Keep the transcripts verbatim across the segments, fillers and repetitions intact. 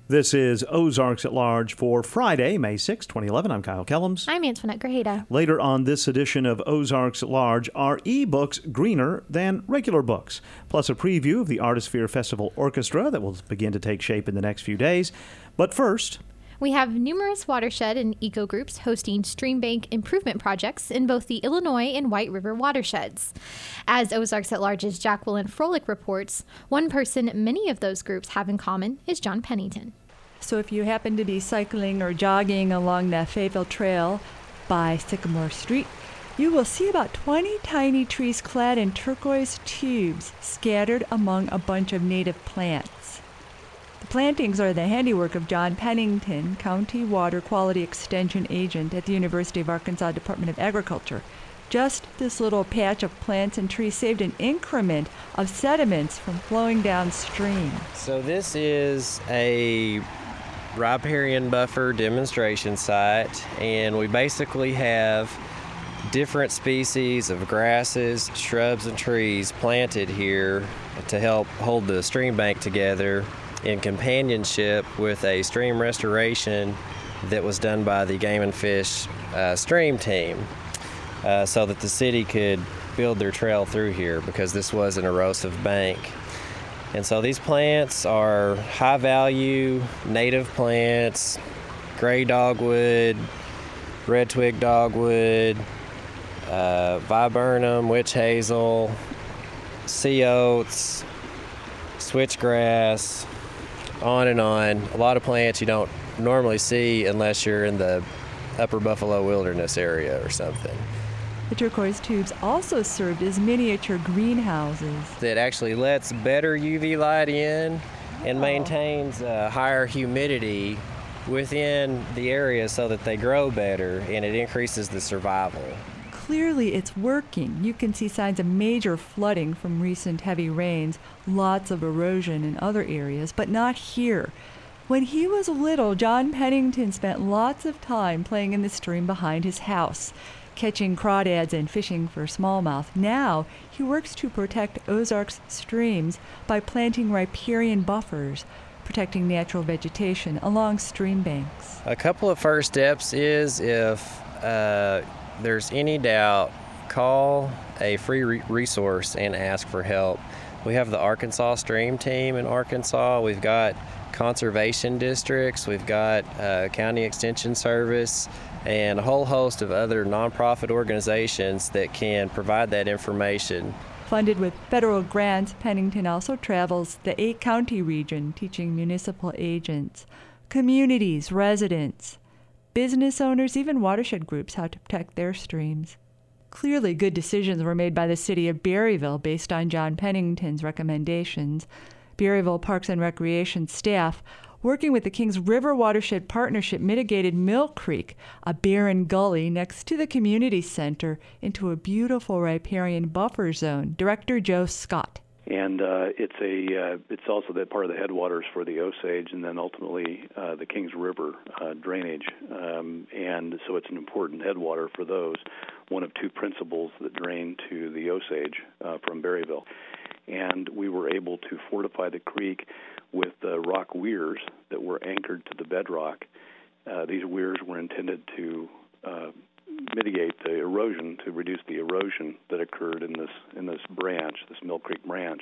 This is Ozarks at Large for Friday, May sixth, twenty eleven. I'm Kyle Kellums. I'm Antoinette Grajeda. Later on this edition of Ozarks at Large, are e-books greener than regular books? Plus a preview of the Artisphere Festival Orchestra that will begin to take shape in the next few days. But first, we have numerous watershed and eco groups hosting stream bank improvement projects in both the Illinois and White River watersheds. As Ozarks at Large's Jacqueline Froelich reports, one person many of those groups have in common is John Pennington. So if you happen to be cycling or jogging along the Fayetteville Trail by Sycamore Street, you will see about twenty tiny trees clad in turquoise tubes scattered among a bunch of native plants. The plantings are the handiwork of John Pennington, County Water Quality Extension Agent at the University of Arkansas Department of Agriculture. Just this little patch of plants and trees saved an increment of sediments from flowing downstream. So this is a riparian buffer demonstration site, and we basically have different species of grasses, shrubs, and trees planted here to help hold the stream bank together in companionship with a stream restoration that was done by the Game and Fish uh, stream team uh, so that the city could build their trail through here because this was an erosive bank. And so these plants are high-value native plants, gray dogwood, red twig dogwood, uh, viburnum, witch hazel, sea oats, switchgrass, on and on. A lot of plants you don't normally see unless you're in the Upper Buffalo Wilderness area or something. The turquoise tubes also served as miniature greenhouses. That actually lets better U V light in and Oh. maintains uh, higher humidity within the area so that they grow better, and it increases the survival. Clearly it's working. You can see signs of major flooding from recent heavy rains, lots of erosion in other areas, but not here. When he was little, John Pennington spent lots of time playing in the stream behind his house, catching crawdads and fishing for smallmouth. Now he works to protect Ozarks streams by planting riparian buffers, protecting natural vegetation along stream banks. A couple of first steps is if uh, there's any doubt, call a free re- resource and ask for help. We have the Arkansas Stream Team in Arkansas. We've got conservation districts. We've got uh, County Extension Service and a whole host of other nonprofit organizations that can provide that information. Funded with federal grants, Pennington also travels the eight-county region, teaching municipal agents, communities, residents, business owners, even watershed groups how to protect their streams. Clearly, good decisions were made by the city of Berryville based on John Pennington's recommendations. Berryville Parks and Recreation staff, working with the Kings River Watershed Partnership, mitigated Mill Creek, a barren gully next to the community center, into a beautiful riparian buffer zone. Director Joe Scott. And uh, it's a uh, it's also that part of the headwaters for the Osage, and then ultimately uh, the Kings River uh, drainage. Um, and so it's an important headwater for those, one of two principals that drain to the Osage uh, from Berryville. And we were able to fortify the creek with uh, rock weirs that were anchored to the bedrock. Uh, these weirs were intended to uh, mitigate the erosion, to reduce the erosion that occurred in this in this branch, this Mill Creek branch.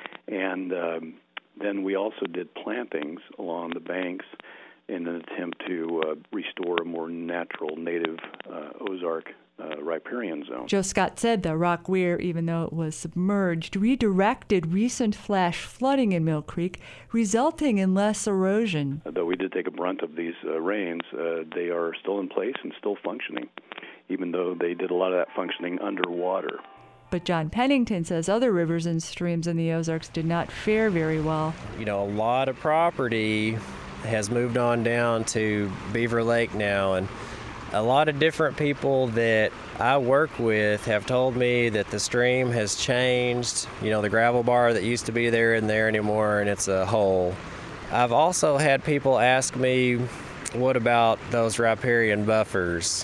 And um, then we also did plantings along the banks in an attempt to uh, restore a more natural native uh, Ozark uh, riparian zone. Joe Scott said the rock weir, even though it was submerged, redirected recent flash flooding in Mill Creek, resulting in less erosion. Though we did take a brunt of these uh, rains, uh, they are still in place and still functioning, even though they did a lot of that functioning underwater. But John Pennington says other rivers and streams in the Ozarks did not fare very well. You know, a lot of property has moved on down to Beaver Lake now, and a lot of different people that I work with have told me that the stream has changed. You know, the gravel bar that used to be there isn't there anymore, and it's a hole. I've also had people ask me, what about those riparian buffers?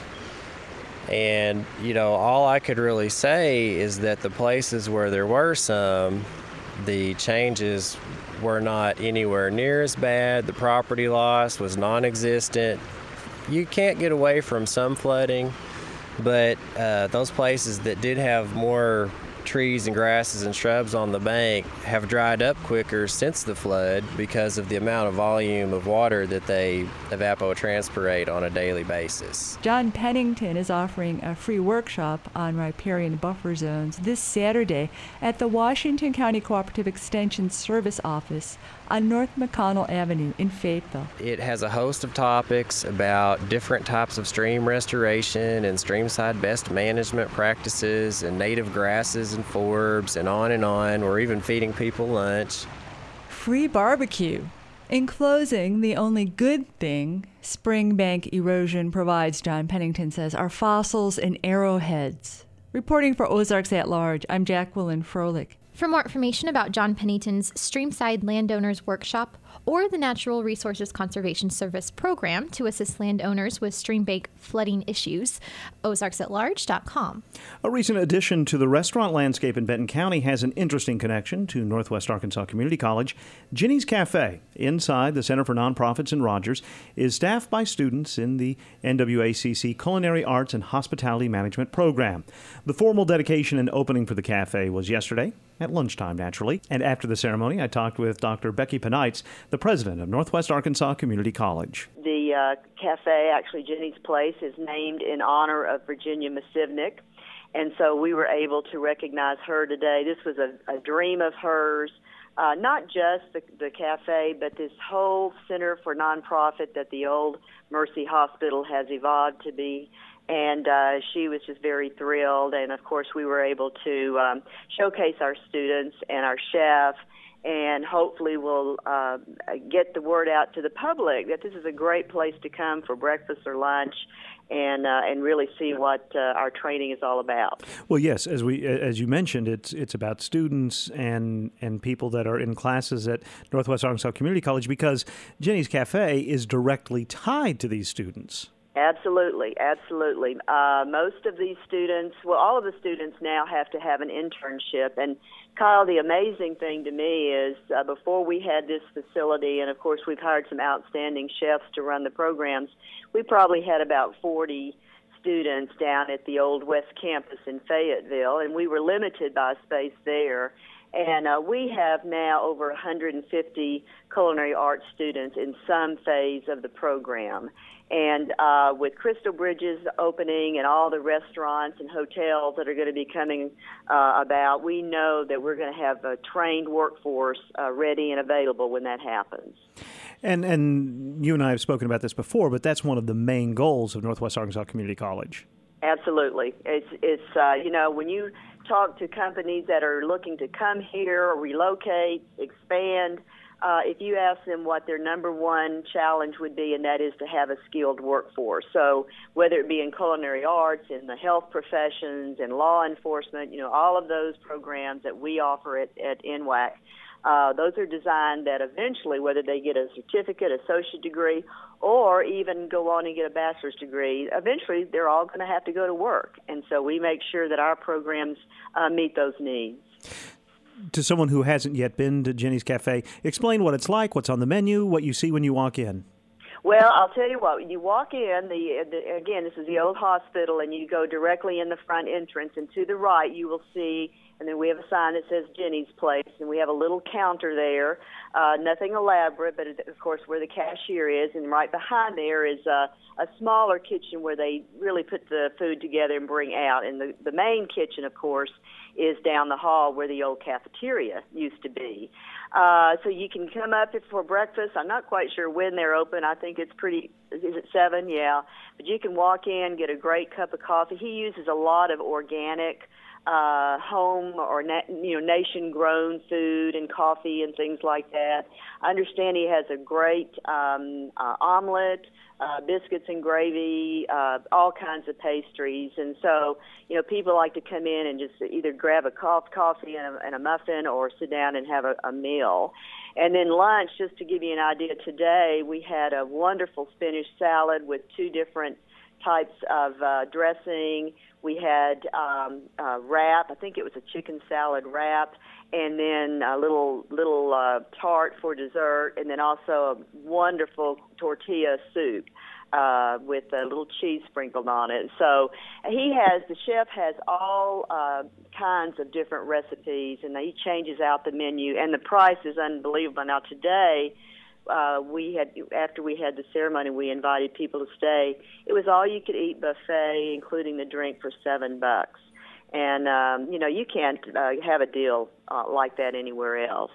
And, you know, all I could really say is that the places where there were some, the changes were not anywhere near as bad. The property loss was non-existent. You can't get away from some flooding, but uh, those places that did have more trees and grasses and shrubs on the bank have dried up quicker since the flood because of the amount of volume of water that they evapotranspirate on a daily basis. John Pennington is offering a free workshop on riparian buffer zones this Saturday at the Washington County Cooperative Extension Service Office on North McConnell Avenue in Fayetteville. It has a host of topics about different types of stream restoration and streamside best management practices and native grasses and forbs and on and on. We're even feeding people lunch. Free barbecue. In closing, the only good thing Springbank erosion provides, John Pennington says, are fossils and arrowheads. Reporting for Ozarks at Large, I'm Jacqueline Froelich. For more information about John Pennington's Streamside Landowners Workshop or the Natural Resources Conservation Service program to assist landowners with streambank flooding issues, ozarks at large dot com. A recent addition to the restaurant landscape in Benton County has an interesting connection to Northwest Arkansas Community College. Ginny's Cafe, inside the Center for Nonprofits in Rogers, is staffed by students in the N W A C C Culinary Arts and Hospitality Management program. The formal dedication and opening for the cafe was yesterday, at lunchtime, naturally. And after the ceremony, I talked with Doctor Becky Penites, the president of Northwest Arkansas Community College. The uh, cafe, actually Ginny's Place, is named in honor of Virginia Masivnik, and so we were able to recognize her today. This was a, a dream of hers, uh, not just the, the cafe, but this whole center for nonprofit that the old Mercy Hospital has evolved to be. And uh, she was just very thrilled. And, of course, we were able to um, showcase our students and our chef, and hopefully we'll uh, get the word out to the public that this is a great place to come for breakfast or lunch and uh, and really see what uh, our training is all about. Well, yes, as we as you mentioned, it's it's about students and and people that are in classes at Northwest Arkansas Community College, because Ginny's Cafe is directly tied to these students. Absolutely, absolutely. Uh, most of these students, well, all of the students now have to have an internship. And Kyle, the amazing thing to me is uh, before we had this facility, and of course we've hired some outstanding chefs to run the programs, we probably had about forty students down at the old West Campus in Fayetteville, and we were limited by space there. And uh, we have now over one hundred fifty culinary arts students in some phase of the program. And uh, with Crystal Bridges opening and all the restaurants and hotels that are going to be coming uh, about, we know that we're going to have a trained workforce uh, ready and available when that happens. And and you and I have spoken about this before, but that's one of the main goals of Northwest Arkansas Community College. Absolutely. It's, it's uh, you know, when you talk to companies that are looking to come here or relocate, expand, Uh, if you ask them what their number one challenge would be, and that is to have a skilled workforce. So whether it be in culinary arts, in the health professions, in law enforcement, you know, all of those programs that we offer at, at N W A C, uh, those are designed that eventually, whether they get a certificate, associate degree, or even go on and get a bachelor's degree, eventually they're all going to have to go to work. And so we make sure that our programs uh, meet those needs. To someone who hasn't yet been to Ginny's Cafe, explain what it's like, what's on the menu, what you see when you walk in. Well, I'll tell you what, you walk in, the, the again, this is the old hospital, and you go directly in the front entrance, and to the right you will see, and then we have a sign that says Ginny's Place, and we have a little counter there, uh, nothing elaborate, but of course where the cashier is, and right behind there is a, a smaller kitchen where they really put the food together and bring out, and the, the main kitchen, of course, is down the hall where the old cafeteria used to be. Uh, so you can come up for breakfast. I'm not quite sure when they're open. I think it's pretty, is it seven? Yeah. But you can walk in, get a great cup of coffee. He uses a lot of organic uh, home or na- you know nation-grown food and coffee and things like that. I understand he has a great um, uh, omelet, uh, biscuits and gravy, uh, all kinds of pastries. And so, you know, people like to come in and just either grab a cough, coffee and a, and a muffin or sit down and have a, a meal. And then lunch, just to give you an idea, today we had a wonderful spinach salad with two different types of uh, dressing. We had um, uh, wrap. I think it was a chicken salad wrap, and then a little little uh, tart for dessert, and then also a wonderful tortilla soup uh, with a little cheese sprinkled on it. So he has the chef has all uh, kinds of different recipes, and he changes out the menu, and the price is unbelievable. Now today. Uh, we had after we had the ceremony, we invited people to stay. It was all you could eat buffet, including the drink, for seven bucks. And um, you know, you can't uh, have a deal uh, like that anywhere else.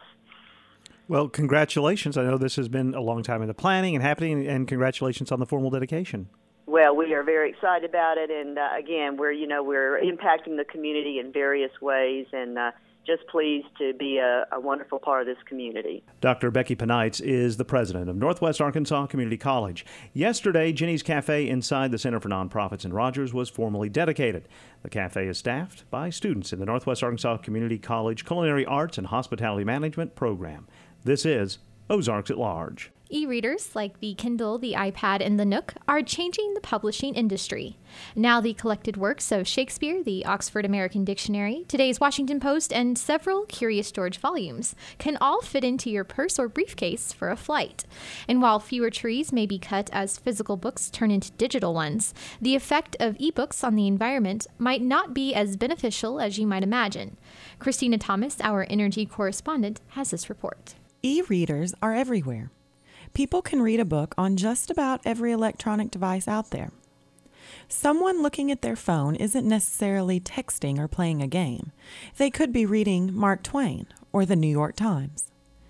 Well, congratulations! I know this has been a long time in the planning and happening, and congratulations on the formal dedication. Well, we are very excited about it, and uh, again, we're you know we're impacting the community in various ways, and. Uh, Just pleased to be a, a wonderful part of this community. Doctor Becky Penites is the president of Northwest Arkansas Community College. Yesterday, Ginny's Cafe inside the Center for Nonprofits in Rogers was formally dedicated. The cafe is staffed by students in the Northwest Arkansas Community College Culinary Arts and Hospitality Management program. This is Ozarks at Large. E-readers like the Kindle, the iPad, and the Nook are changing the publishing industry. Now the collected works of Shakespeare, the Oxford American Dictionary, today's Washington Post, and several Curious George volumes can all fit into your purse or briefcase for a flight. And while fewer trees may be cut as physical books turn into digital ones, the effect of e-books on the environment might not be as beneficial as you might imagine. Christina Thomas, our energy correspondent, has this report. E-readers are everywhere. People can read a book on just about every electronic device out there. Someone looking at their phone isn't necessarily texting or playing a game. They could be reading Mark Twain or the New York Times.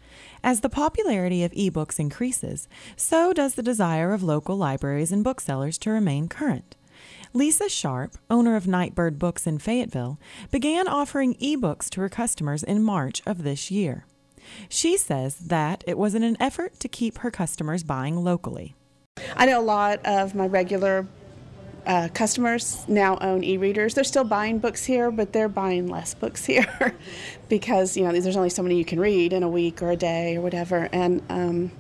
As the popularity of ebooks increases, so does the desire of local libraries and booksellers to remain current. Lisa Sharp, owner of Nightbird Books in Fayetteville, began offering ebooks to her customers in March of this year. She says that it was in an effort to keep her customers buying locally. I know a lot of my regular uh, customers now own e-readers. They're still buying books here, but they're buying less books here because, you know, there's only so many you can read in a week or a day or whatever. And um,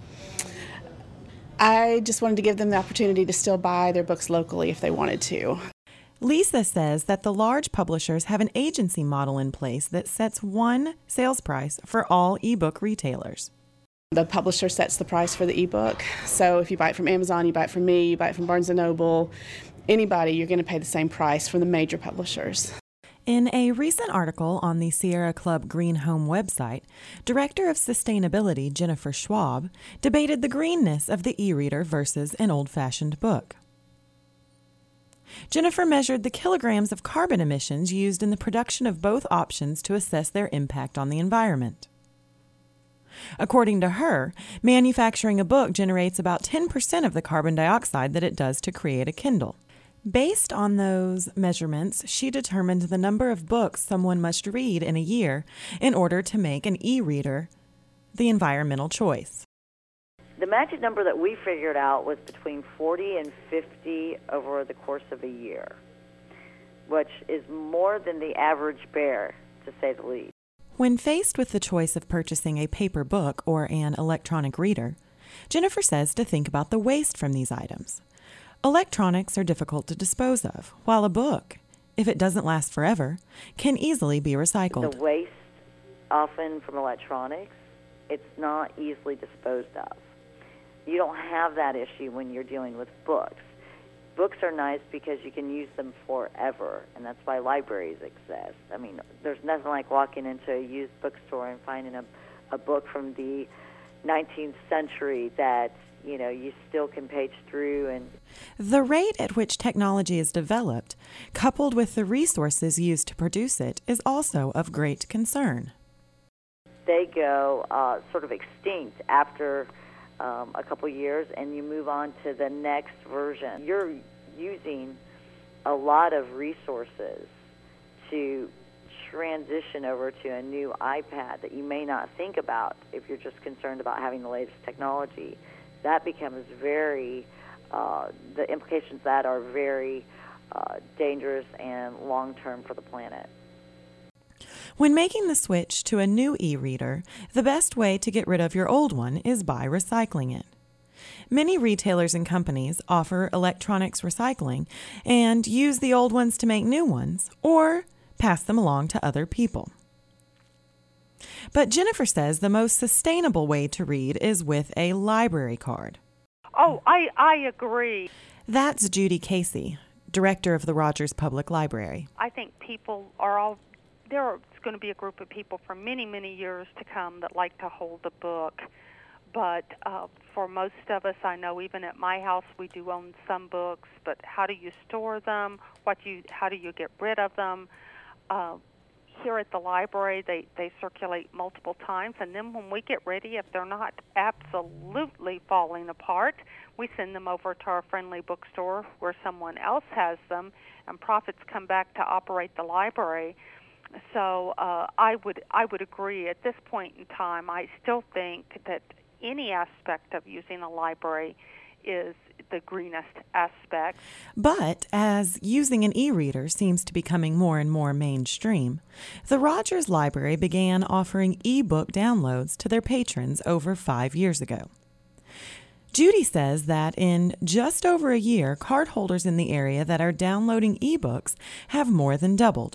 I just wanted to give them the opportunity to still buy their books locally if they wanted to. Lisa says that the large publishers have an agency model in place that sets one sales price for all ebook retailers. The publisher sets the price for the ebook. So if you buy it from Amazon, you buy it from me, you buy it from Barnes and Noble, anybody, you're going to pay the same price from the major publishers. In a recent article on the Sierra Club Green Home website, Director of Sustainability Jennifer Schwab debated the greenness of the e-reader versus an old-fashioned book. Jennifer measured the kilograms of carbon emissions used in the production of both options to assess their impact on the environment. According to her, manufacturing a book generates about ten percent of the carbon dioxide that it does to create a Kindle. Based on those measurements, she determined the number of books someone must read in a year in order to make an e-reader the environmental choice. The magic number that we figured out was between forty and fifty over the course of a year, which is more than the average bear, to say the least. When faced with the choice of purchasing a paper book or an electronic reader, Jennifer says to think about the waste from these items. Electronics are difficult to dispose of, while a book, if it doesn't last forever, can easily be recycled. The waste, often from electronics, it's not easily disposed of. You don't have that issue when you're dealing with books. Books are nice because you can use them forever, and that's why libraries exist. I mean, there's nothing like walking into a used bookstore and finding a, a book from the nineteenth century that, you know, you still can page through. And the rate at which technology is developed, coupled with the resources used to produce it, is also of great concern. They go uh, sort of extinct after Um, a couple years, and you move on to the next version. You're using a lot of resources to transition over to a new iPad that you may not think about if you're just concerned about having the latest technology. That becomes very, uh, the implications of that are very uh, dangerous and long-term for the planet. When making the switch to a new e-reader, the best way to get rid of your old one is by recycling it. Many retailers and companies offer electronics recycling and use the old ones to make new ones or pass them along to other people. But Jennifer says the most sustainable way to read is with a library card. Oh, I, I agree. That's Judy Casey, director of the Rogers Public Library. I think people are all, there's going to be a group of people for many, many years to come that like to hold a book. But uh, for most of us, I know even at my house we do own some books, but how do you store them? What you, how do you get rid of them? Uh, here at the library, they, they circulate multiple times, and then when we get ready, if they're not absolutely falling apart, we send them over to our friendly bookstore where someone else has them, and profits come back to operate the library. So uh, I would I would agree at this point in time. I still think that any aspect of using a library is the greenest aspect. But as using an e-reader seems to be becoming more and more mainstream, the Rogers Library began offering e-book downloads to their patrons over five years ago. Judy says that in just over a year, cardholders in the area that are downloading e-books have more than doubled.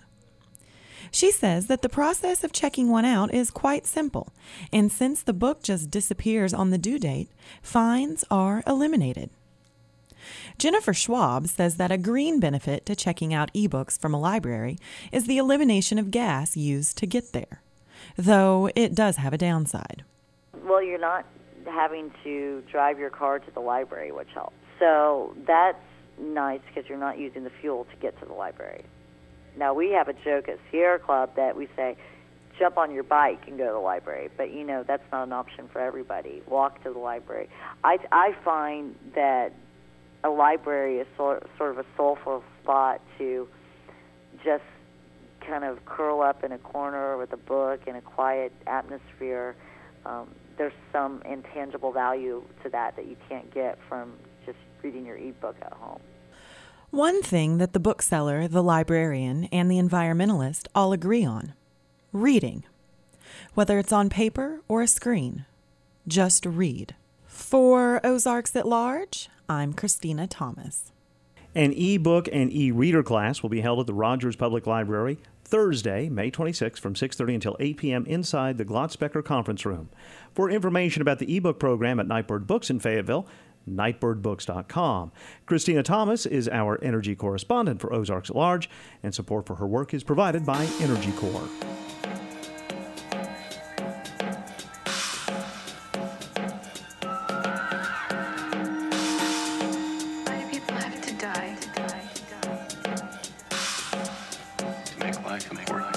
She says that the process of checking one out is quite simple, and since the book just disappears on the due date, fines are eliminated. Jennifer Schwab says that a green benefit to checking out ebooks from a library is the elimination of gas used to get there, though it does have a downside. Well, you're not having to drive your car to the library, which helps. So that's nice because you're not using the fuel to get to the library. Now, we have a joke at Sierra Club that we say, jump on your bike and go to the library. But, you know, that's not an option for everybody. Walk to the library. I, I find that a library is sort, sort of a soulful spot to just kind of curl up in a corner with a book in a quiet atmosphere. Um, there's some intangible value to that that you can't get from just reading your e-book at home. One thing that the bookseller, the librarian, and the environmentalist all agree on: reading. Whether it's on paper or a screen, just read. For Ozarks at Large, I'm Christina Thomas. An e-book and e-reader class will be held at the Rogers Public Library Thursday, May twenty-sixth from six thirty until eight p.m. inside the Glotzbecker Conference Room. For information about the e-book program at Nightbird Books in Fayetteville, nightbird books dot com. Christina Thomas is our energy correspondent for Ozarks at Large, and support for her work is provided by Energy Corps. Why do people have to die? To die, to die. To make life important.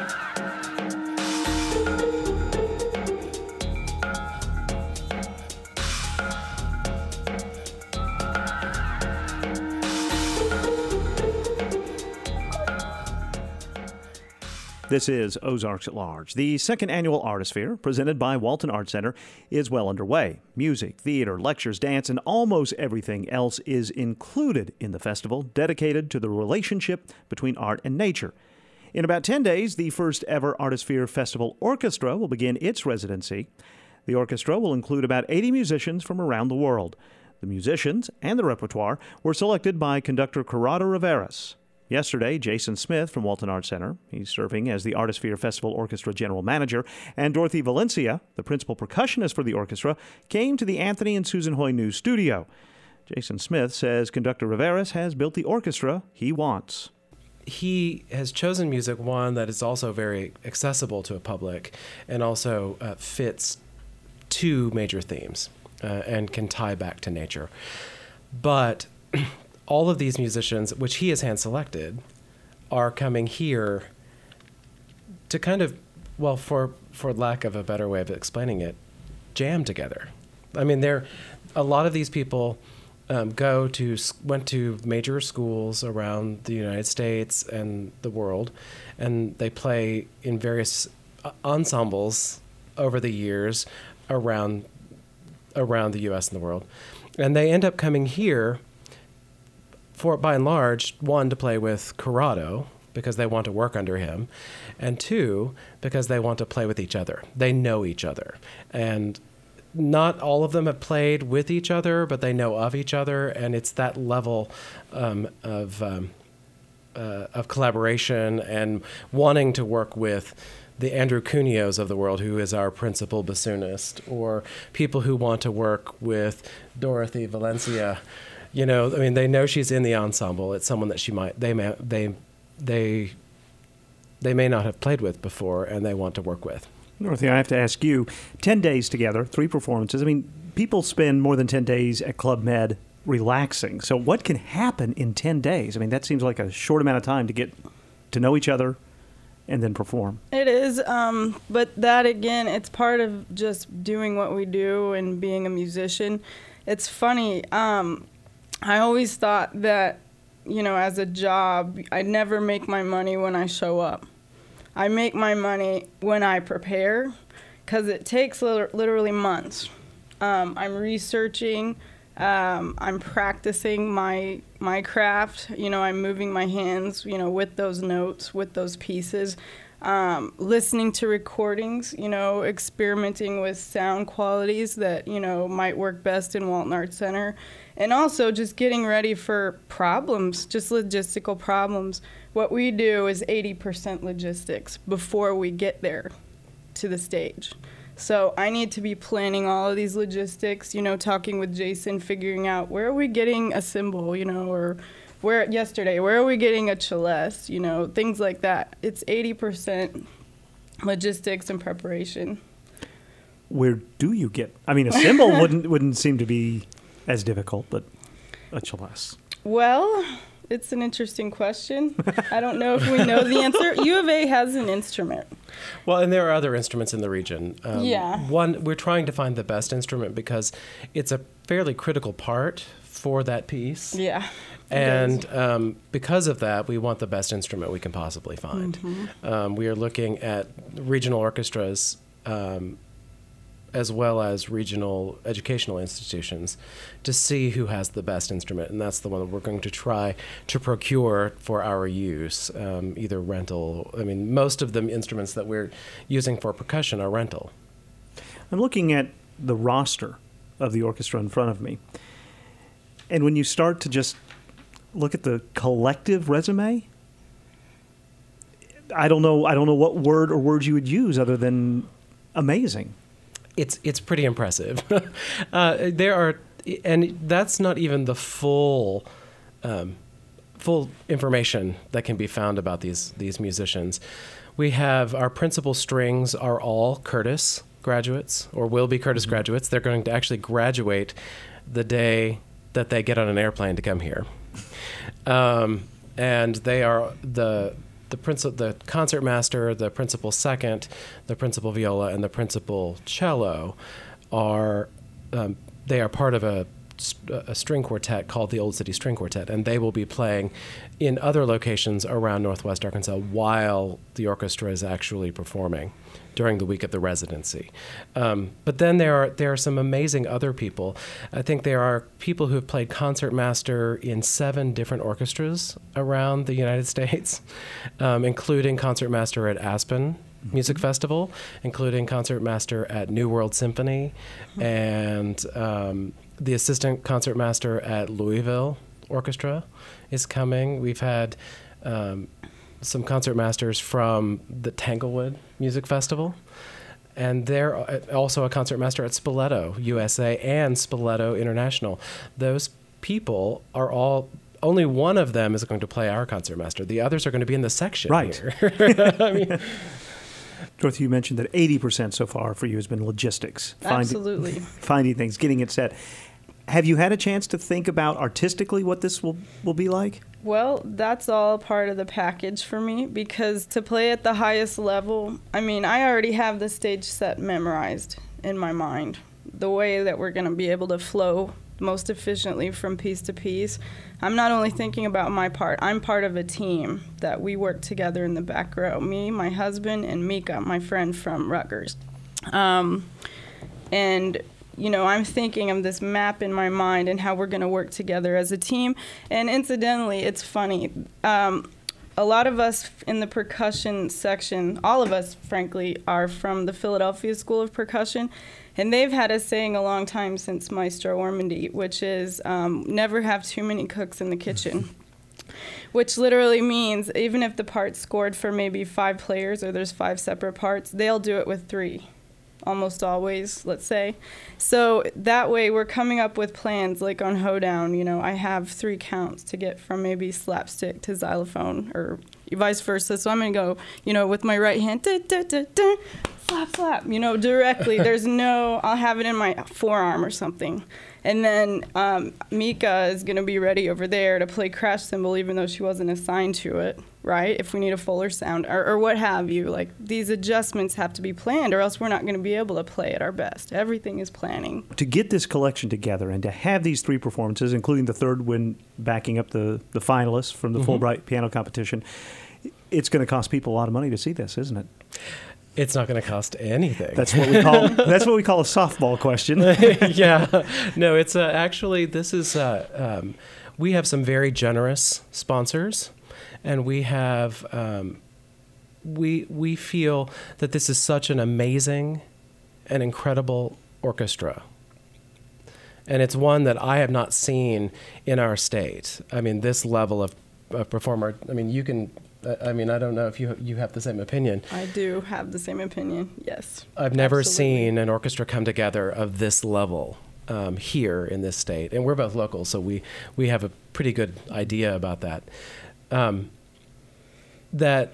This is Ozarks at Large. The second annual Artisphere, presented by Walton Art Center, is well underway. Music, theater, lectures, dance, and almost everything else is included in the festival, dedicated to the relationship between art and nature. In about ten days, the first ever Artisphere Festival Orchestra will begin its residency. The orchestra will include about eighty musicians from around the world. The musicians and the repertoire were selected by conductor Corrado Riveras. Yesterday, Jason Smith from Walton Art Center, he's serving as the Artisphere Festival Orchestra General Manager, and Dorothy Valencia, the principal percussionist for the orchestra, came to the Anthony and Susan Hoy News studio. Jason Smith says conductor Riveras has built the orchestra he wants. He has chosen music, one, that is also very accessible to a public and also uh, fits two major themes uh, and can tie back to nature. But all of these musicians, which he has hand-selected, are coming here to kind of, well, for for lack of a better way of explaining it, jam together. I mean, they're, a lot of these people um, go to, went to major schools around the United States and the world, and they play in various ensembles over the years around around the U S and the world. And they end up coming here for, by and large, one, to play with Corrado, because they want to work under him, and two, because they want to play with each other. They know each other. And not all of them have played with each other, but they know of each other, and it's that level um, of um, uh, of collaboration and wanting to work with the Andrew Cunios of the world, who is our principal bassoonist, or people who want to work with Dorothy Valencia. You know, I mean, they know she's in the ensemble. It's someone that she might they may they they they may not have played with before, and they want to work with. Dorothy, I have to ask you, ten days together, three performances. I mean, people spend more than ten days at Club Med relaxing. So what can happen in ten days? I mean, that seems like a short amount of time to get to know each other and then perform. It is, um, but that, again, it's part of just doing what we do and being a musician. It's funny. Um, I always thought that, you know, as a job, I never make my money when I show up. I make my money when I prepare, because it takes li- literally months. Um, I'm researching, um, I'm practicing my my craft. You know, I'm moving my hands, you know, with those notes, with those pieces, um, listening to recordings, you know, experimenting with sound qualities that, you know, might work best in Walton Arts Center. And also just getting ready for problems, just logistical problems. What we do is eighty percent logistics before we get there to the stage. So I need to be planning all of these logistics, you know, talking with Jason, figuring out where are we getting a cymbal, you know, or where yesterday, where are we getting a celeste, you know, things like that. It's eighty percent logistics and preparation. Where do you get, I mean, a cymbal wouldn't wouldn't seem to be as difficult, but a celeste. Well, it's an interesting question. I don't know if we know the answer. U of A has an instrument. Well, and there are other instruments in the region. Um, yeah. One, we're trying to find the best instrument because it's a fairly critical part for that piece. Yeah. And um, because of that, we want the best instrument we can possibly find. Mm-hmm. Um, we are looking at regional orchestras um, as well as regional educational institutions to see who has the best instrument. And that's the one that we're going to try to procure for our use, um, either rental. I mean, most of the instruments that we're using for percussion are rental. I'm looking at the roster of the orchestra in front of me. And when you start to just look at the collective resume, I don't know I don't know what word or words you would use other than amazing. It's it's pretty impressive. uh, there are, and that's not even the full um, full information that can be found about these these musicians. We have our principal strings are all Curtis graduates, or will be Curtis mm-hmm. graduates. They're going to actually graduate the day that they get on an airplane to come here, um, and they are the. The principal, the concert master, the principal second, the principal viola, and the principal cello are um, they are part of a, a string quartet called the Old City String Quartet, and they will be playing in other locations around Northwest Arkansas while the orchestra is actually performing during the week of the residency. Um, but then there are there are some amazing other people. I think there are people who have played concertmaster in seven different orchestras around the United States, um, including concertmaster at Aspen mm-hmm. Music Festival, including concertmaster at New World Symphony, mm-hmm. and um, the assistant concertmaster at Louisville Orchestra is coming. We've had um, some concertmasters from the Tanglewood Music Festival, and they're also a concertmaster at Spoleto U S A and Spoleto International. Those people are all, only one of them is going to play our concertmaster. The others are going to be in the section right. here. I mean, Dorothy, you mentioned that eighty percent so far for you has been logistics. Finding, Absolutely. Finding things, getting it set. Have you had a chance to think about artistically what this will, will be like? Well, that's all part of the package for me, because to play at the highest level, I mean, I already have the stage set memorized in my mind, the way that we're going to be able to flow most efficiently from piece to piece. I'm not only thinking about my part, I'm part of a team that we work together in the back row, me, my husband, and Mika, my friend from Rutgers. Um, and You know, I'm thinking of this map in my mind and how we're going to work together as a team. And incidentally, it's funny. Um, a lot of us in the percussion section, all of us, frankly, are from the Philadelphia School of Percussion. And they've had a saying a long time since Maestro Ormandy, which is um, never have too many cooks in the kitchen. Which literally means even if the part's scored for maybe five players or there's five separate parts, they'll do it with three, almost always, let's say. So that way we're coming up with plans, like on Hoedown, you know, I have three counts to get from maybe slapstick to xylophone or vice versa. So I'm going to go, you know, with my right hand, da, da, da, da, flap, flap, you know, directly. There's no, I'll have it in my forearm or something. And then um, Mika is going to be ready over there to play crash cymbal, even though she wasn't assigned to it, right? If we need a fuller sound or, or what have you. Like, these adjustments have to be planned, or else we're not going to be able to play at our best. Everything is planning. To get this collection together and to have these three performances, including the third when backing up the, the finalists from the mm-hmm. Fulbright piano competition, it's going to cost people a lot of money to see this, isn't it? It's not going to cost anything. That's what we call that's what we call a softball question. Yeah, no, it's uh, actually this is uh, um, we have some very generous sponsors, and we have um, we we feel that this is such an amazing and incredible orchestra, and it's one that I have not seen in our state. I mean, this level of uh, performer. I mean, you can. I mean, I don't know if you you have the same opinion. I do have the same opinion, yes. I've never Absolutely. seen an orchestra come together of this level um, here in this state. And we're both local, so we, we have a pretty good idea about that. Um, that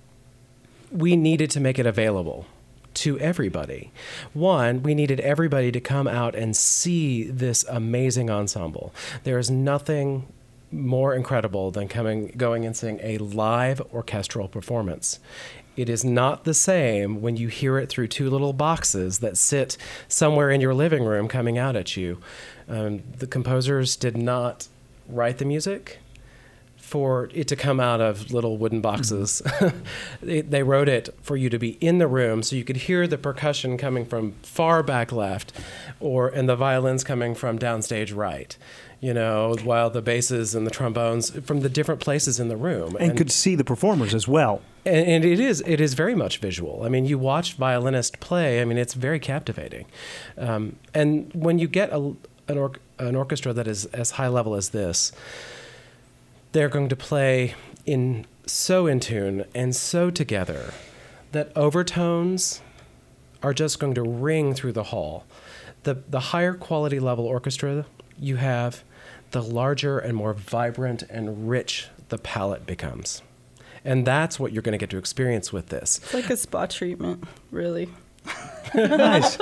we needed to make it available to everybody. One, we needed everybody to come out and see this amazing ensemble. There is nothing more incredible than coming, going and seeing a live orchestral performance. It is not the same when you hear it through two little boxes that sit somewhere in your living room coming out at you. Um, the composers did not write the music for it to come out of little wooden boxes. Mm-hmm. they, they wrote it for you to be in the room so you could hear the percussion coming from far back left or and the violins coming from downstage right. You know, while the basses and the trombones from the different places in the room. And, and could see the performers as well. And, and it is it is very much visual. I mean, you watch violinist play, I mean, it's very captivating. Um, and when you get a, an, or, an orchestra that is as high level as this, they're going to play in so in tune and so together that overtones are just going to ring through the hall. The, the higher quality level orchestra you have, the larger and more vibrant and rich the palette becomes. And that's what you're going to get to experience with this. It's like a spa treatment, really. Nice.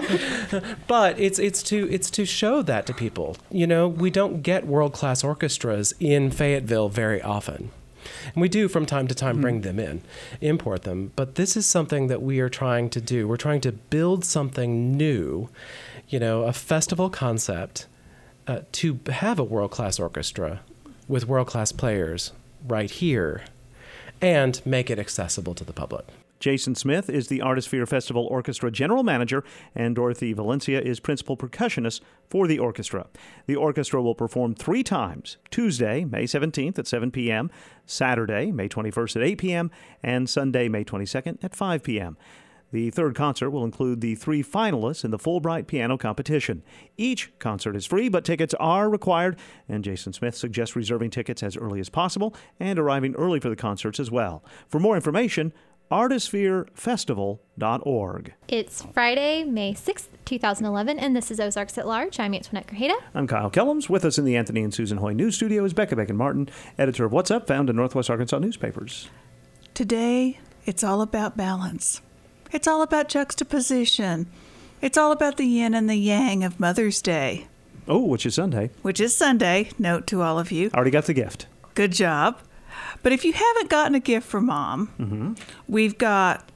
But it's it's to it's to show that to people. You know, we don't get world-class orchestras in Fayetteville very often. And we do from time to time bring them in, import them. But this is something that we are trying to do. We're trying to build something new, you know, a festival concept Uh, to have a world-class orchestra with world-class players right here and make it accessible to the public. Jason Smith is the Artisphere Festival Orchestra General Manager, and Dorothy Valencia is Principal Percussionist for the orchestra. The orchestra will perform three times: Tuesday, May seventeenth at seven p.m., Saturday, May twenty-first at eight p.m., and Sunday, May twenty-second at five p.m. The third concert will include the three finalists in the Fulbright piano competition. Each concert is free, but tickets are required, and Jason Smith suggests reserving tickets as early as possible and arriving early for the concerts as well. For more information, artisphere festival dot org. It's Friday, May sixth, twenty eleven, and this is Ozarks at Large. I'm Antoinette Grajeda. I'm Kyle Kellums. With us in the Anthony and Susan Hoy News Studio is Becca Bacon-Martin, editor of What's Up, found in Northwest Arkansas newspapers. Today, it's all about balance. It's all about juxtaposition. It's all about the yin and the yang of Mother's Day. Oh, which is Sunday. Which is Sunday. Note to all of you. Already got the gift. Good job. But if you haven't gotten a gift for Mom, mm-hmm. we've got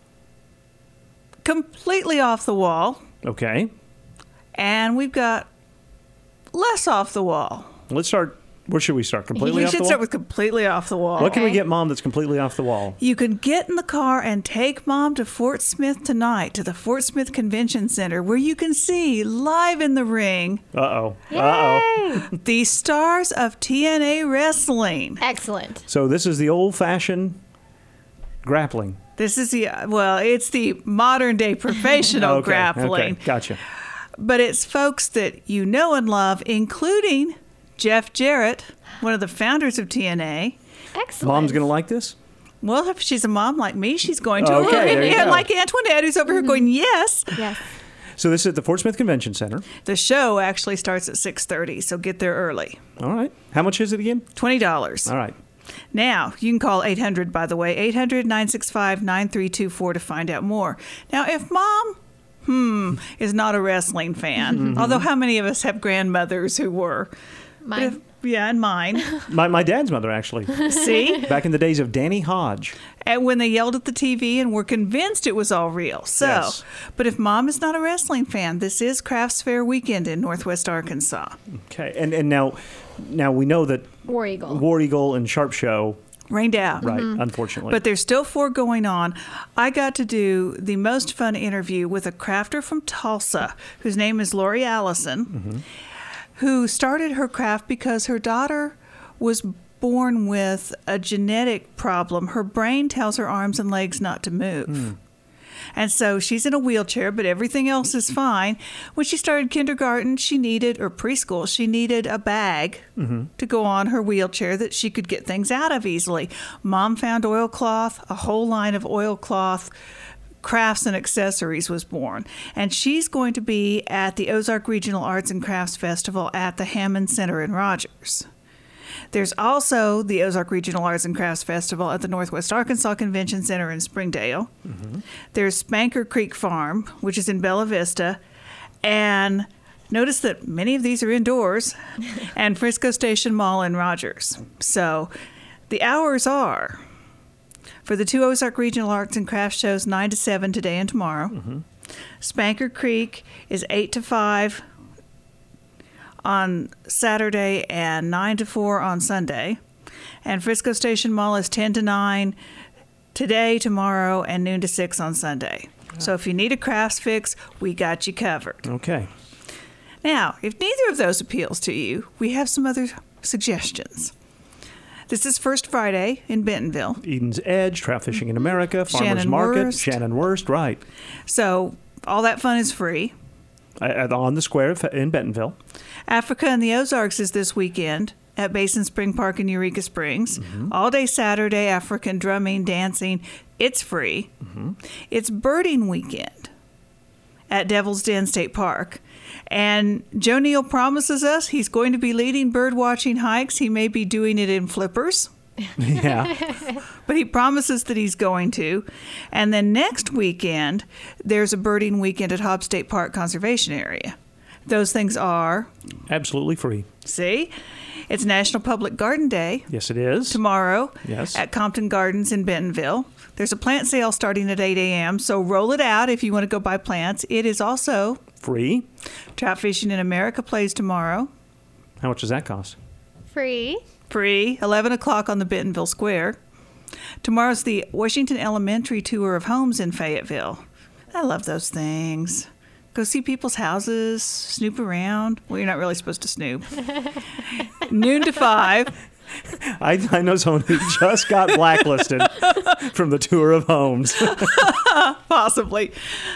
completely off the wall. Okay. And we've got less off the wall. Let's start. Where should we start? Completely we off the wall? We should start with completely off the wall. What can we get Mom that's completely off the wall? You can get in the car and take Mom to Fort Smith tonight, to the Fort Smith Convention Center, where you can see live in the ring. Uh-oh. Yay! Uh-oh. The stars of T N A Wrestling. Excellent. So this is the old-fashioned Grappling. This is the, well, it's the modern day professional okay, grappling. Okay, gotcha. But it's folks that you know and love, including Jeff Jarrett, one of the founders of T N A. Excellent. Mom's going to like this? Well, if she's a mom like me, she's going to. Okay, there you and go. like Antoinette, who's over here going, yes. Yes. So this is at the Fort Smith Convention Center. The show actually starts at six thirty, so get there early. All right. How much is it again? twenty dollars. All right. Now, you can call eight hundred, by the way, eight hundred, nine six five, nine three two four to find out more. Now, if mom, hmm, is not a wrestling fan, Mm-hmm. although how many of us have grandmothers who were? But Mine. if- yeah, and mine. My, my dad's mother, actually. See? Back in the days of Danny Hodge. And when they yelled at the T V and were convinced it was all real. So, Yes. but if mom is not a wrestling fan, this is Crafts Fair weekend in Northwest Arkansas. Okay. And and now, now we know that War Eagle. War Eagle and Sharp Show, Rained out. right, unfortunately. But there's still four going on. I got to do the most fun interview with a crafter from Tulsa whose name is Lori Allison, Mm-hmm. who started her craft because her daughter was born with a genetic problem. Her brain tells her arms and legs not to move. And so she's in a wheelchair, but everything else is fine. When she started kindergarten, she needed, or preschool, she needed a bag to go on her wheelchair that she could get things out of easily. Mom found oilcloth, a whole line of oilcloth crafts and accessories was born. And she's going to be at the Ozark Regional Arts and Crafts Festival at the Hammond Center in Rogers. There's also the Ozark Regional Arts and Crafts Festival at the Northwest Arkansas Convention Center in Springdale. There's Spanker Creek Farm, which is in Bella Vista. And notice that many of these are indoors. And Frisco Station Mall in Rogers. So the hours are for the two Ozark Regional Arts and Crafts shows, nine to seven today and tomorrow. Spanker Creek is eight to five on Saturday and nine to four on Sunday. And Frisco Station Mall is ten to nine today, tomorrow, and noon to six on Sunday. So if you need a crafts fix, we got you covered. okay. Now, if neither of those appeals to you, we have some other suggestions. This is First Friday in Bentonville. Eden's Edge, Trout Fishing in America, Farmers Shannon Market, Wurst. Shannon Wurst, right. So all that fun is free. Uh, on the square in Bentonville. Africa in the Ozarks is this weekend at Basin Spring Park in Eureka Springs. All day Saturday, African drumming, dancing. It's free. It's birding weekend at Devil's Den State Park. And Joe Neal promises us he's going to be leading bird watching hikes. He may be doing it in flippers. Yeah. But he promises that he's going to. And then next weekend, there's a birding weekend at Hobbs State Park Conservation Area. Those things are, Absolutely free. see, it's National Public Garden Day Yes, it is. tomorrow Yes. at Compton Gardens in Bentonville. There's a plant sale starting at eight a.m., so roll it out if you want to go buy plants. It is also Free. Trout Fishing in America plays tomorrow. How much does that cost? Free. Free, eleven o'clock on the Bentonville Square. Tomorrow's the Washington Elementary Tour of Homes in Fayetteville. I love those things. Go see people's houses, snoop around. Well, you're not really supposed to snoop. Noon to five. I, I know someone who just got blacklisted from the tour of homes. Possibly.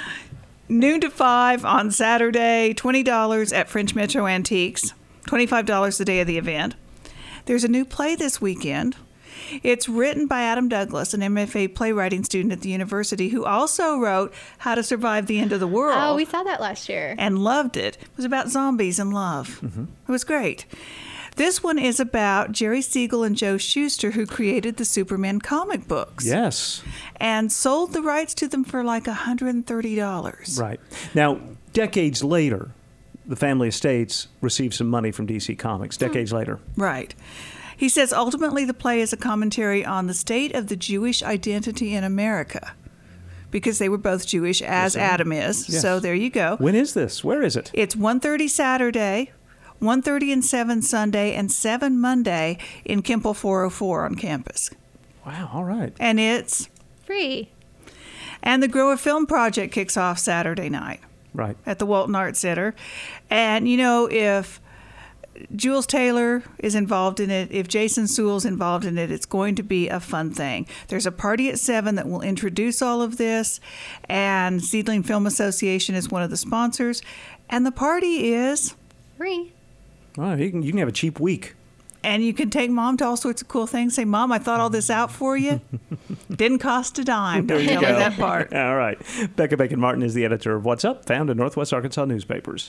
Noon to five on Saturday, twenty dollars at French Metro Antiques, twenty-five dollars the day of the event. There's a new play this weekend. It's written by Adam Douglas, an M F A playwriting student at the university who also wrote How to Survive the End of the World. Oh, we saw that last year. And loved it. It was about zombies and love. It was great. This one is about Jerry Siegel and Joe Shuster, who created the Superman comic books. Yes. And sold the rights to them for like one hundred thirty dollars. Right. Now, decades later, the family estates received some money from D C Comics. Decades later. Right. He says ultimately the play is a commentary on the state of the Jewish identity in America, because they were both Jewish, as Yes, Adam is. yes. So there you go. When is this? Where is it? It's one thirty Saturday, one thirty and seven Sunday, and seven Monday in Kemple four oh four on campus. Wow. All right. And it's Free. and the Grow a Film Project kicks off Saturday night Right. at the Walton Arts Center. And you know, if Jules Taylor is involved in it, if Jason Sewell's involved in it, it's going to be a fun thing. There's a party at seven that will introduce all of this, and Seedling Film Association is one of the sponsors, and the party is free. Oh, you can, you can have a cheap week. And you can take Mom to all sorts of cool things. Say, Mom, I thought all this out for you. Didn't cost a dime. Don't tell her that part. All right. Becca Bacon Martin is the editor of What's Up, found in Northwest Arkansas newspapers.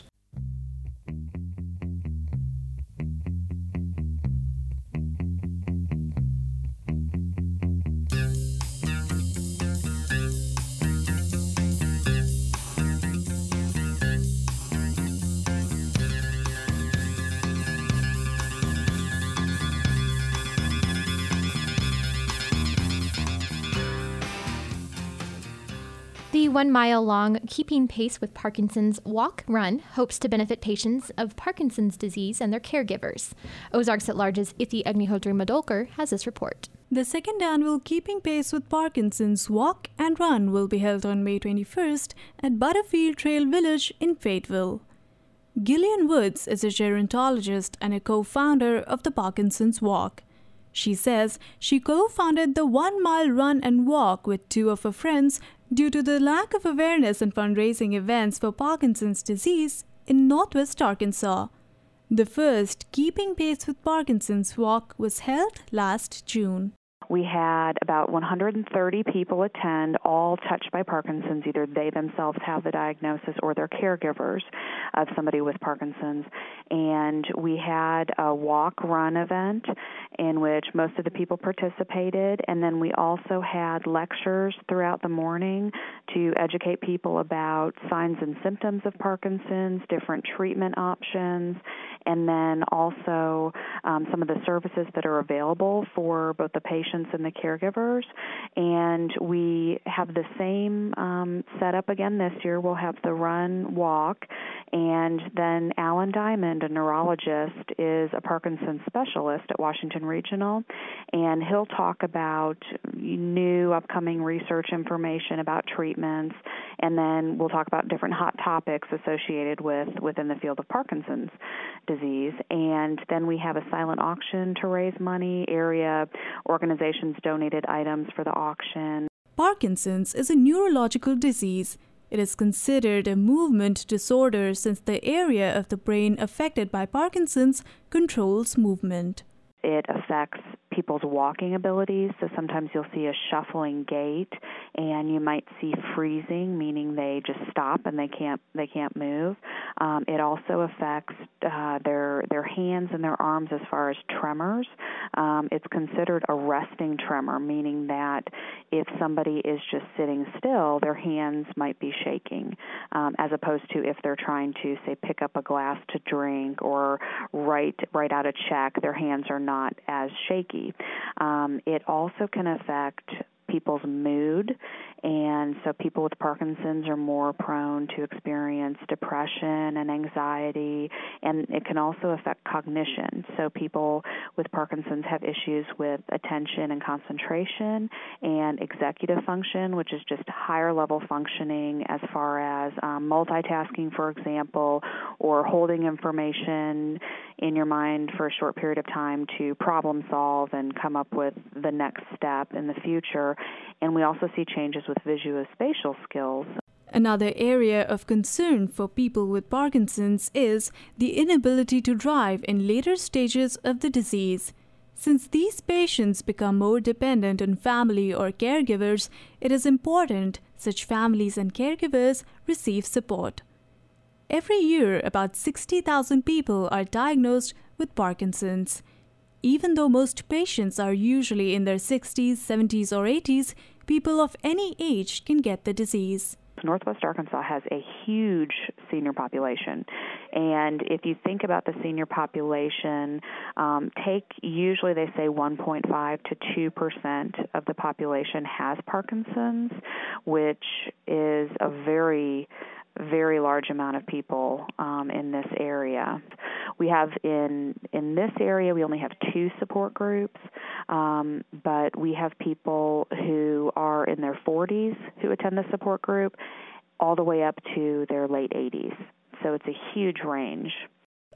The one-mile-long Keeping Pace with Parkinson's Walk Run hopes to benefit patients of Parkinson's disease and their caregivers. Ozarks at Large's Ithi Agnihotri Madolkar has this report. The second annual Keeping Pace with Parkinson's Walk and Run will be held on May twenty-first at Butterfield Trail Village in Fayetteville. Gillian Woods is a gerontologist and a co-founder of the Parkinson's Walk. She says she co-founded the one-mile run and walk with two of her friends due to the lack of awareness and fundraising events for Parkinson's disease in Northwest Arkansas. The first Keeping Pace with Parkinson's Walk was held last June. We had about one hundred thirty people attend, all touched by Parkinson's. Either they themselves have the diagnosis or they're caregivers of somebody with Parkinson's. And we had a walk-run event in which most of the people participated. And then we also had lectures throughout the morning to educate people about signs and symptoms of Parkinson's, different treatment options, and then also um, some of the services that are available for both the patients and the caregivers. And we have the same um, setup again this year. We'll have the run, walk, and then Alan Diamond, a neurologist, is a Parkinson's specialist at Washington Regional, and he'll talk about new upcoming research information about treatments, and then we'll talk about different hot topics associated with within the field of Parkinson's disease. And then we have a silent auction to raise money. Area organizations donated items for the auction. Parkinson's is a neurological disease. It is considered a movement disorder since the area of the brain affected by Parkinson's controls movement. It affects people's walking abilities, so sometimes you'll see a shuffling gait, and you might see freezing, meaning they just stop and they can't they can't move. Um, it also affects uh, their their hands and their arms as far as tremors. Um, it's considered a resting tremor, meaning that if somebody is just sitting still, their hands might be shaking, um, as opposed to if they're trying to, say, pick up a glass to drink or write write out a check, their hands are not as shaky. Um, it also can affect people's mood, and so people with Parkinson's are more prone to experience depression and anxiety, and it can also affect cognition. So people with Parkinson's have issues with attention and concentration and executive function, which is just higher level functioning as far as um, multitasking, for example, or holding information in your mind for a short period of time to problem solve and come up with the next step in the future. And we also see changes with visuospatial skills. Another area of concern for people with Parkinson's is the inability to drive in later stages of the disease. Since these patients become more dependent on family or caregivers, it is important such families and caregivers receive support. Every year, about sixty thousand people are diagnosed with Parkinson's. Even though most patients are usually in their sixties, seventies, or eighties, people of any age can get the disease. Northwest Arkansas has a huge senior population, and if you think about the senior population, um, take usually they say one point five to two percent of the population has Parkinson's, which is a very very large amount of people um, in this area. We have in in this area, we only have two support groups, um, but we have people who are in their forties who attend the support group all the way up to their late eighties. So it's a huge range.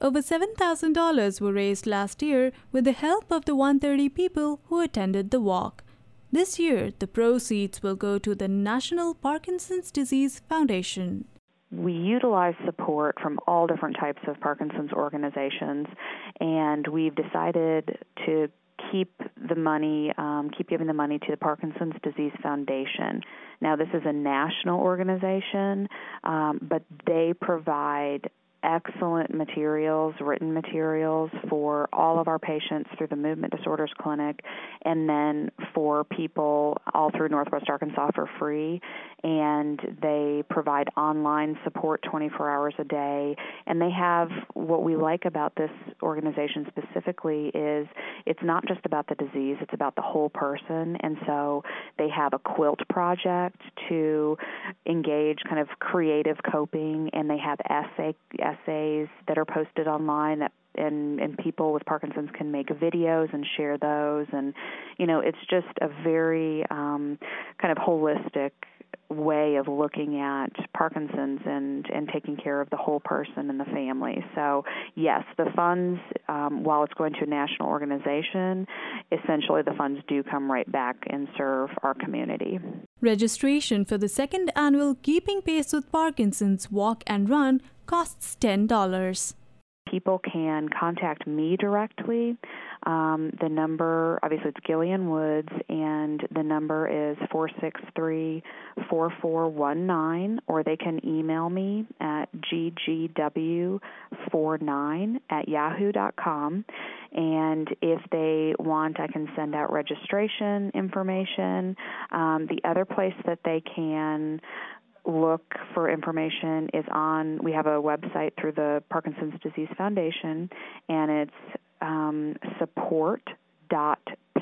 over seven thousand dollars were raised last year with the help of the one hundred thirty people who attended the walk. This year, the proceeds will go to the National Parkinson's Disease Foundation. We utilize support from all different types of Parkinson's organizations, and we've decided to keep the money, um, keep giving the money to the Parkinson's Disease Foundation. Now, this is a national organization, um, but they provide excellent materials, written materials for all of our patients through the Movement Disorders Clinic, and then for people all through Northwest Arkansas for free. And they provide online support twenty-four hours a day. And they have, what we like about this organization specifically is it's not just about the disease, it's about the whole person. And so they have a quilt project to engage kind of creative coping, and they have essay essays that are posted online that and, and people with Parkinson's can make videos and share those. And, you know, it's just a very um, kind of holistic way of looking at Parkinson's and, and taking care of the whole person and the family. So, yes, the funds, um, while it's going to a national organization, essentially the funds do come right back and serve our community. Registration for the second annual Keeping Pace with Parkinson's Walk and Run costs ten dollars. People can contact me directly. Um, the number, obviously, it's Gillian Woods, and the number is four six three, four four one nine, or they can email me at g g w four nine at yahoo dot com. And if they want, I can send out registration information. Um, the other place that they can look for information is on, we have a website through the Parkinson's Disease Foundation, and it's um, support dot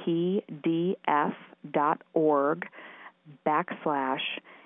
p d f dot org backslash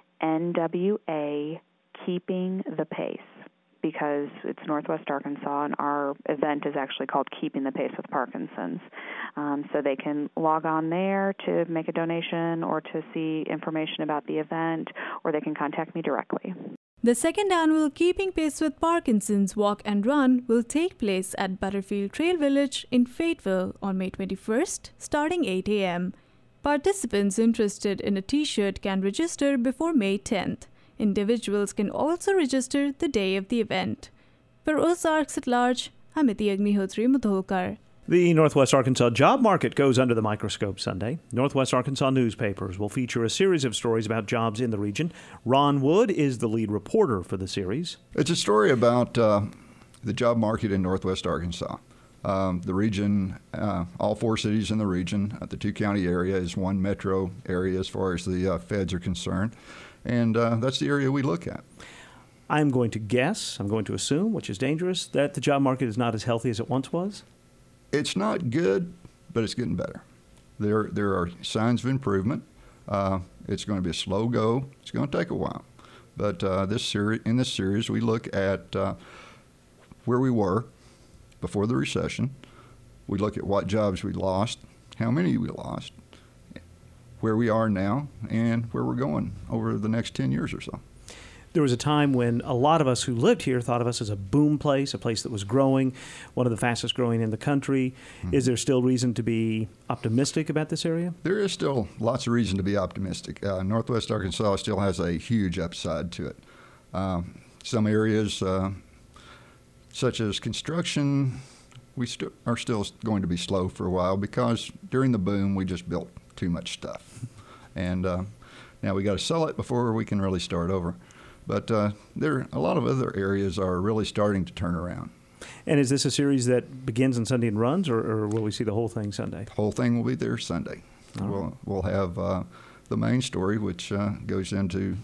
N W A Keeping the Pace, because it's Northwest Arkansas, and our event is actually called Keeping the Pace with Parkinson's. Um, so they can log on there to make a donation or to see information about the event, or they can contact me directly. The second annual Keeping Pace with Parkinson's Walk and Run will take place at Butterfield Trail Village in Fayetteville on May twenty-first, starting eight a.m. Participants interested in a t-shirt can register before May tenth. Individuals can also register the day of the event. For Ozarks at Large, I'm Iti Agnihotri Mudholkar. The Northwest Arkansas job market goes under the microscope Sunday. Northwest Arkansas newspapers will feature a series of stories about jobs in the region. Ron Wood is the lead reporter for the series. It's a story about uh, the job market in Northwest Arkansas. Um, the region, uh, all four cities in the region, uh, the two-county area is one metro area as far as the uh, feds are concerned. And uh, that's the area we look at. I'm going to guess, I'm going to assume, which is dangerous, that the job market is not as healthy as it once was? It's not good, but it's getting better. There there are signs of improvement. Uh, it's going to be a slow go. It's going to take a while. But uh, this seri- in this series, we look at uh, where we were before the recession. We look at what jobs we lost, how many we lost, where we are now, and where we're going over the next ten years or so. There was a time when a lot of us who lived here thought of us as a boom place, a place that was growing, one of the fastest growing in the country. Mm-hmm. Is there still reason to be optimistic about this area? There is still lots of reason to be optimistic. Uh, Northwest Arkansas still has a huge upside to it. Um, some areas, uh, such as construction, we st- are still going to be slow for a while because during the boom we just built too much stuff. And uh, now we got to sell it before we can really start over. But uh, there, a lot of other areas are really starting to turn around. And is this a series that begins on Sunday and runs, or, or will we see the whole thing Sunday? The whole thing will be there Sunday. All we'll right. we'll have uh, the main story, which uh, goes into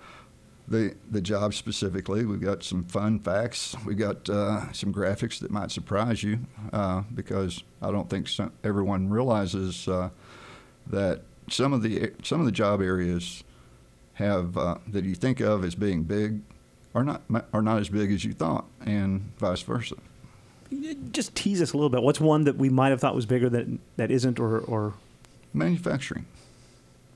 the the job specifically. We've got some fun facts. We've got uh, some graphics that might surprise you uh, because I don't think some, everyone realizes uh, that some of the some of the job areas have uh, that you think of as being big are not are not as big as you thought, and vice versa. Just tease us a little bit. What's one that we might have thought was bigger that that isn't, or, or manufacturing?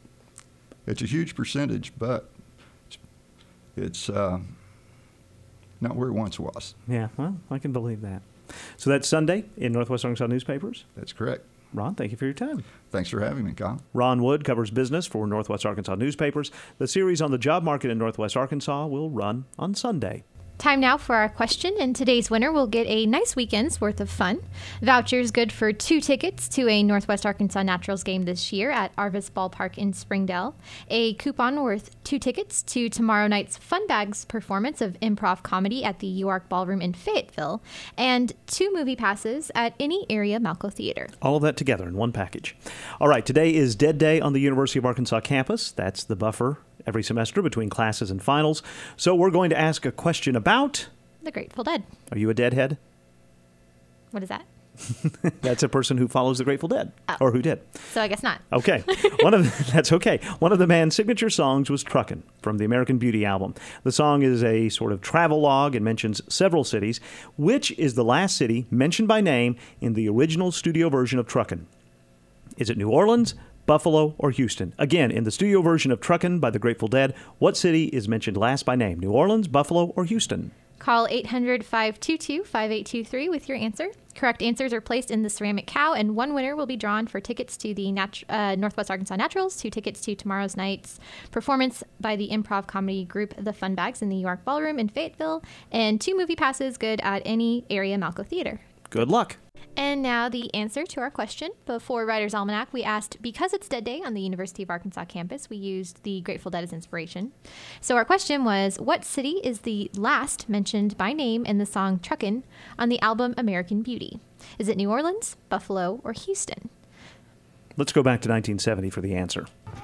It's a huge percentage, but it's uh, not where it once was. Yeah, well, I can believe that. So that's Sunday in Northwest Arkansas newspapers? That's correct. Ron, thank you for your time. Thanks for having me, Kyle. Ron Wood covers business for Northwest Arkansas newspapers. The series on the job market in Northwest Arkansas will run on Sunday. Time now for our question, and today's winner will get a nice weekend's worth of fun. Vouchers good for two tickets to a Northwest Arkansas Naturals game this year at Arvis Ballpark in Springdale, a coupon worth two tickets to tomorrow night's Fun Bags performance of improv comedy at the U Ark Ballroom in Fayetteville, and two movie passes at any area Malco Theater. All of that together in one package. All right, today is Dead Day on the University of Arkansas campus. That's the buffer every semester between classes and finals. So we're going to ask a question about the Grateful Dead. Are you a Deadhead? What is that? That's a person who follows the Grateful Dead, oh. or who did. So I guess not. Okay, one of the, that's okay. One of the band's signature songs was "Truckin'" from the American Beauty album. The song is a sort of travel log and mentions several cities. Which is the last city mentioned by name in the original studio version of "Truckin'"? Is it New Orleans, Buffalo, or Houston? Again, in the studio version of "Truckin'" by the Grateful Dead, what city is mentioned last by name? New Orleans, Buffalo, or Houston? Call eight hundred, five two two, five eight two three with your answer. Correct answers are placed in the ceramic cow, and one winner will be drawn for tickets to the Nat- uh, Northwest Arkansas Naturals, two tickets to tomorrow's night's performance by the improv comedy group The Fun Bags in the U Ark Ballroom in Fayetteville, and two movie passes good at any area Malco Theater. Good luck. And now the answer to our question. Before Writer's Almanac, we asked, because it's Dead Day on the University of Arkansas campus, we used the Grateful Dead as inspiration. So our question was, what city is the last mentioned by name in the song Truckin' on the album American Beauty? Is it New Orleans, Buffalo, or Houston? Let's go back to nineteen seventy for the answer.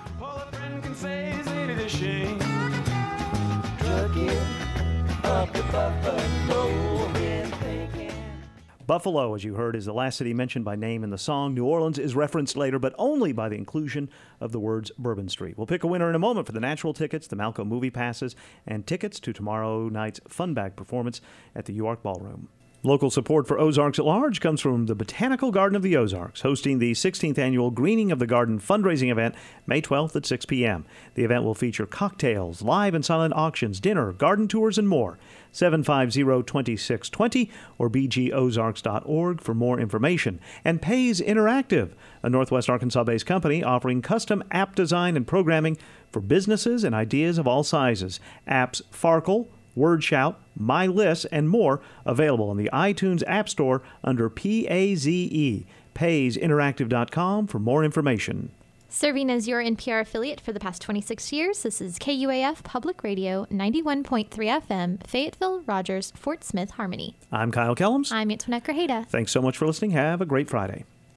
Buffalo, as you heard, is the last city mentioned by name in the song. New Orleans is referenced later, but only by the inclusion of the words Bourbon Street. We'll pick a winner in a moment for the natural tickets, the Malco movie passes, and tickets to tomorrow night's Fun Bag performance at the U Ark Ballroom. Local support for Ozarks at Large comes from the Botanical Garden of the Ozarks, hosting the sixteenth Annual Greening of the Garden fundraising event May twelfth at six p.m. The event will feature cocktails, live and silent auctions, dinner, garden tours, and more. seven five zero, two six two zero or b g ozarks dot org for more information. And Pays Interactive, a Northwest Arkansas-based company offering custom app design and programming for businesses and ideas of all sizes. Apps Farkle, WordShout, MyList, and more available on the iTunes App Store under P A Z E. pays interactive dot com for more information. Serving as your N P R affiliate for the past twenty-six years, this is K U A F Public Radio, ninety-one point three F M, Fayetteville, Rogers, Fort Smith, Harmony. I'm Kyle Kellums. I'm Antoinette Grajeda. Thanks so much for listening. Have a great Friday.